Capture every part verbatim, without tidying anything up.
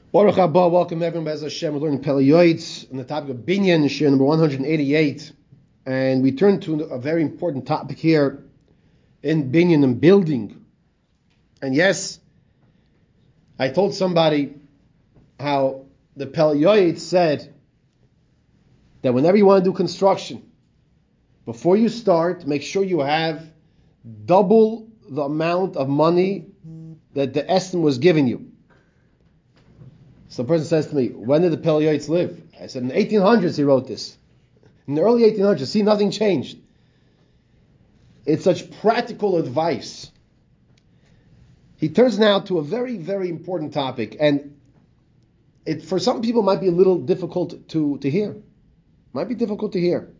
Baruch haba, welcome everyone. Bez Hashem, we're learning Pele Yoetz on the topic of Binyan, Shir number one hundred eighty-eight, and we turn to a very important topic here in Binyan and building. And yes, I told somebody how the Pele Yoetz said that whenever you want to do construction, before you start, make sure you have double the amount of money that the estimate was giving you. So the person says to me, when did the Pele Yoetz live? I said, in the eighteen hundreds he wrote this. In the early eighteen hundreds, see, nothing changed. It's such practical advice. He turns now to a very, very important topic, and it for some people might be a little difficult to, to hear. Might be difficult to hear.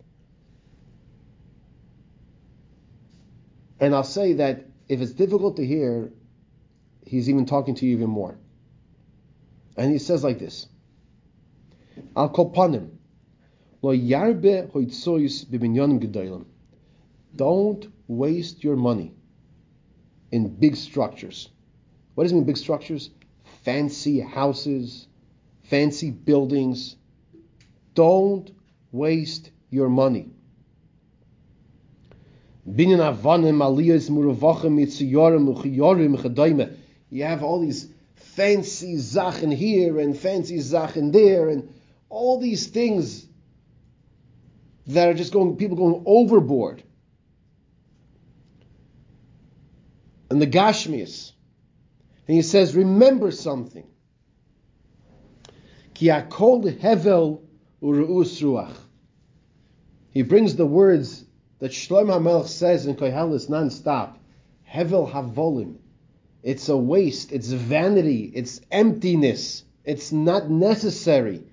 And I'll say that if it's difficult to hear, he's even talking to you even more. And he says like this: Al kol panim, lo yarbe hoitzois b'binyanim gedolim. Don't waste your money in big structures. What does it mean, big structures? Fancy houses, fancy buildings. Don't waste your money. Binyan avanim aliyos muravachim mitziyarim uchiyarim chadayme. You have all these fancy zachen here and fancy zachen there and all these things that are just going, people going overboard. And the Gashmias. And he says, remember something. Ki akol hevel u'ru'us ruach. He brings the words that Shlomo HaMelech says in Koheles non-stop. Hevel havolim. It's a waste, it's vanity, it's emptiness, it's not necessary.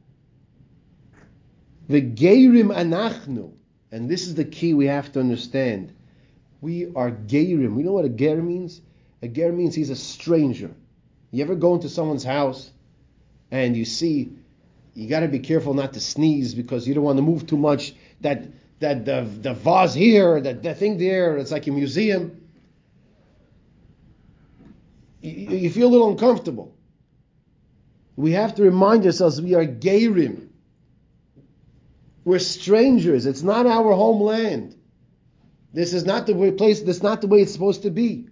The Geirim anachnu, and this is the key we have to understand. We are Geirim. We know what a Ger means? A Ger means he's a stranger. You ever go into someone's house and you see, you got to be careful not to sneeze because you don't want to move too much. That that the, the vase here, that the thing there, it's like a museum. You, you feel a little uncomfortable. We have to remind ourselves we are Geirim. We're strangers. It's not our homeland. This is not the way place. This is not the way it's supposed to be.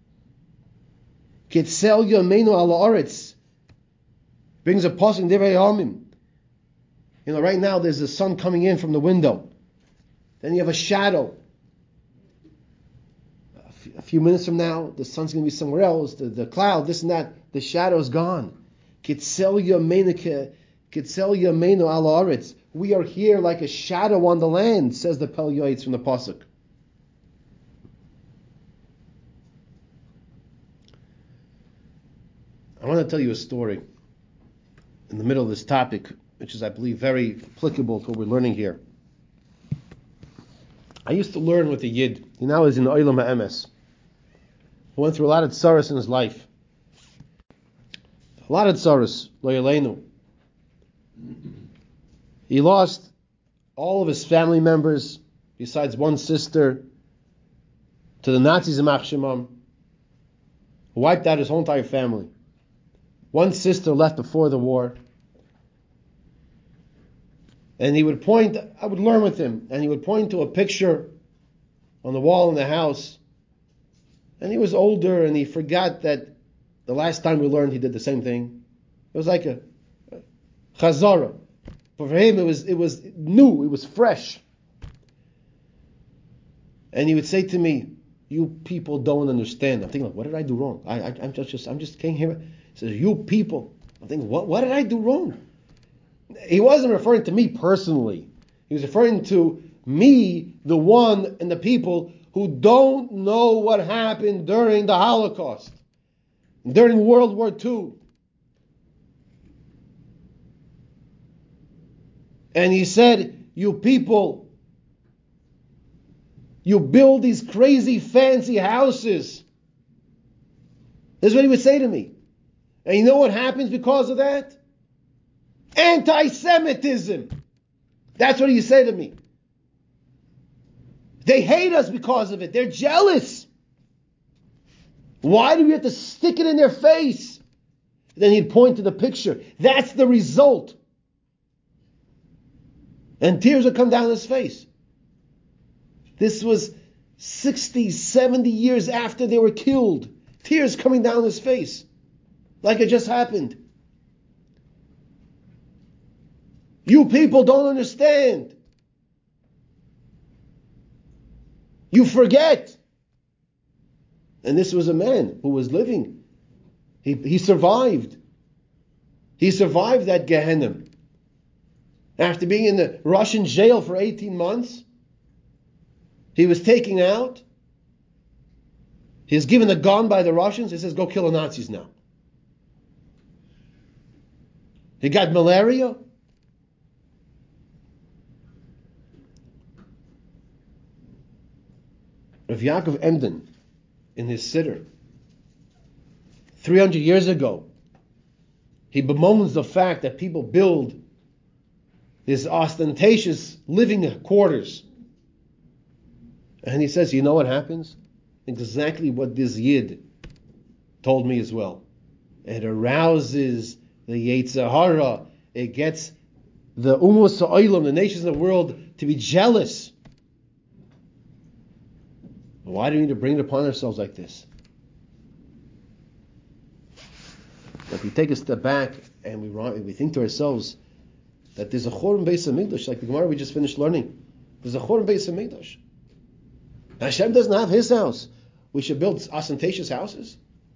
Kitzel Yomeinu ala Aretz brings a pasuk in Divrei Yamim. You know, right now there's the sun coming in from the window. Then you have a shadow. A few minutes from now, the sun's going to be somewhere else. The, the cloud, this and that. The shadow's gone. Kitzel Yomeinu ala Aretz. We are here like a shadow on the land, says the Pele Yoetz from the pasuk. I want to tell you a story in the middle of this topic, which is, I believe, very applicable to what we're learning here. I used to learn with a Yid. He now is in Olam HaEmes. He went through a lot of tsaros in his life. A lot of tsaros, lo yaleinu. He lost all of his family members, besides one sister, to the Nazis in Iyamach Shemam, who wiped out his whole entire family. One sister left before the war. And he would point, I would learn with him, and he would point to a picture on the wall in the house. And he was older, and he forgot that the last time we learned he did the same thing. It was like a, a chazara. But for him it was it was new, it was fresh. And he would say to me, you people don't understand. I'm thinking, like, what did I do wrong? I, I, I'm just, just I'm just came here. He says, you people. I'm thinking, what, what did I do wrong? He wasn't referring to me personally. He was referring to me, the one and the people who don't know what happened during the Holocaust, during World War Two. And he said, you people, you build these crazy fancy houses. This is what he would say to me. And you know what happens because of that? Anti-Semitism. That's what he said to me. They hate us because of it. They're jealous. Why do we have to stick it in their face? Then he'd point to the picture. That's the result. And tears would come down his face. This was sixty, seventy years after they were killed. Tears coming down his face. Like it just happened. You people don't understand. You forget. And this was a man who was living. He, he survived. He survived that Gehenna. After being in the Russian jail for eighteen months, he was taken out. He was given a gun by the Russians. He says, go kill the Nazis now. He got malaria. Rav Yaakov Emden, in his Siddur, three hundred years ago, he bemoans the fact that people build these ostentatious living quarters. And he says, you know what happens? Exactly what this Yid told me as well. It arouses the Yetzer Hara. It gets the Ummos Ha'olam, the nations of the world, to be jealous. Why do we need to bring it upon ourselves like this? If we take a step back and we we think to ourselves that there's a Chorban Beis HaMikdash, like the Gemara we just finished learning. There's a Chorban Beis HaMikdash. Hashem doesn't have His house. We should build ostentatious houses.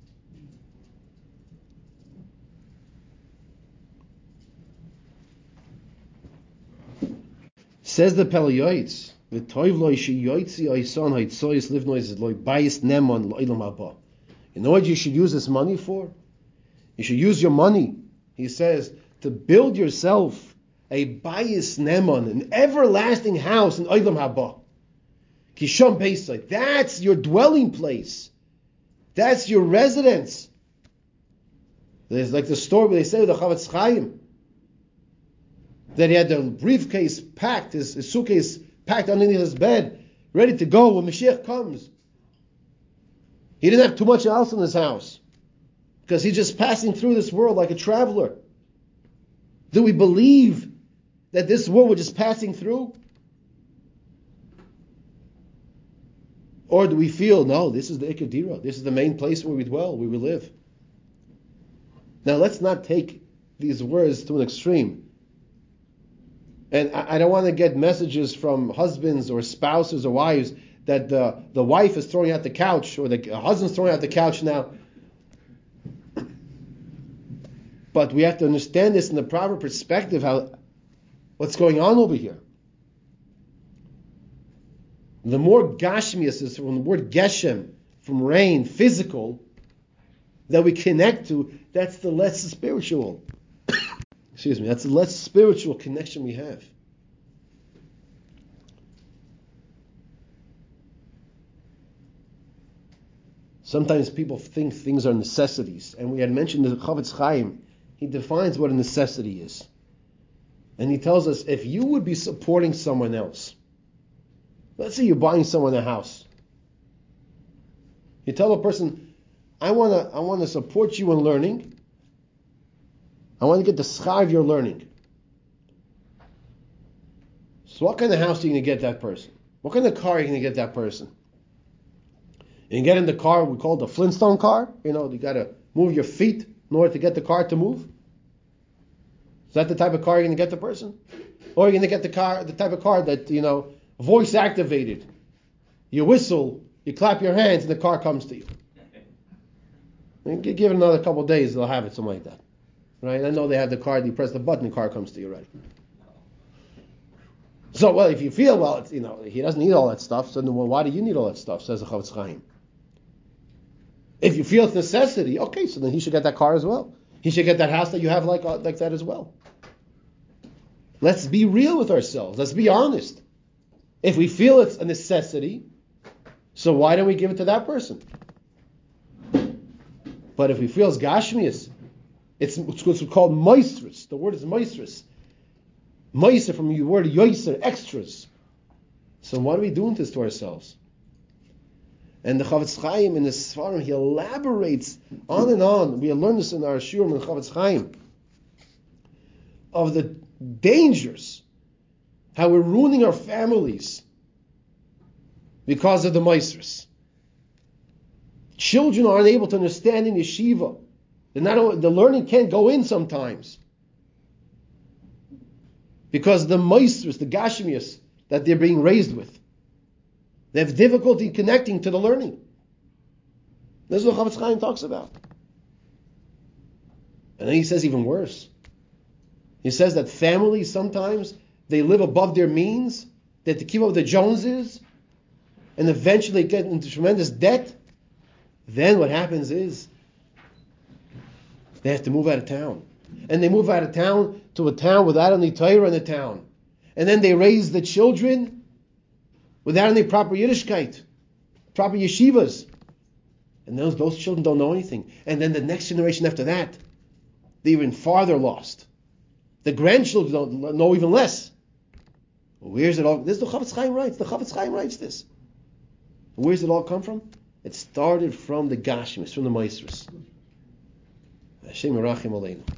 Says the Pele Yoetz, "V'toiv lo sheyoytzi oison ha'itzoyis livnois lo bayis nemon lo'ilam haba." You know what you should use this money for? You should use your money, he says, to build yourself a bayis nemon, an everlasting house in o'ilam haba. Kisham Beisai. That's your dwelling place. That's your residence. There's like the story where they say with the Chavetz Chaim that he had the briefcase packed, his, his suitcase packed underneath his bed, ready to go when Mashiach comes. He didn't have too much else in his house because he's just passing through this world like a traveler. Do we believe that this world we're just passing through? Or do we feel, no, this is the Ikadira, this is the main place where we dwell, where we live? Now let's not take these words to an extreme. And I, I don't want to get messages from husbands or spouses or wives that the, the wife is throwing out the couch or the husband's throwing out the couch now. But we have to understand this in the proper perspective, how what's going on over here. The more gashmias is from the word geshem, from rain, physical, that we connect to, that's the less spiritual. Excuse me, that's the less spiritual connection we have. Sometimes people think things are necessities, and we had mentioned the Chavetz Chaim. He defines what a necessity is. And he tells us, if you would be supporting someone else, let's say you're buying someone a house. You tell a person, I want to I want to support you in learning. I want to get the schar of your learning. So what kind of house are you going to get that person? What kind of car are you going to get that person? You can get in the car we call the Flintstone car. You know, you got to move your feet in order to get the car to move. Is that the type of car you're going to get the person? Or are you going to get the car, the type of car that, you know, voice activated? You whistle, you clap your hands, and the car comes to you. And give it another couple of days, they'll have it, something like that. Right? I know they have the car, you press the button, the car comes to you, right? So, well, if you feel, well, it's, you know, he doesn't need all that stuff, so then, well, why do you need all that stuff, says the Chavetz Chaim. If you feel it's necessity, okay, so then he should get that car as well. He should get that house that you have like, like that as well. Let's be real with ourselves. Let's be honest. If we feel it's a necessity, so why don't we give it to that person? But if we feel it's gashmias, it's what's called moistris. The word is moistris. Moister from the word yoiser, extras. So what are we doing this to ourselves? And the Chavetz Chaim in the Sfarim, he elaborates on and on. We learned this in our Shurim in the Chavetz Chaim, of the dangers, how we're ruining our families because of the Meisers. Children aren't able to understand in yeshiva. They're not, the learning can't go in sometimes because the Meisers, the Gashmias that they're being raised with. They have difficulty connecting to the learning. This is what Chavetz Chaim talks about. And then he says even worse. He says that families sometimes, they live above their means, they have to keep up with the Joneses, and eventually they get into tremendous debt. Then what happens is they have to move out of town. And they move out of town to a town without any Torah in the town. And then they raise the children without any proper Yiddishkeit, proper yeshivas. And those, those children don't know anything. And then the next generation after that, they're even farther lost. The grandchildren don't know even less. Where's it all? This is the Chavetz Chaim writes. The Chavetz Chaim writes this. Where's it all come from? It started from the Gashmis, from the Meisers. Hashem Yerachim Aleinu.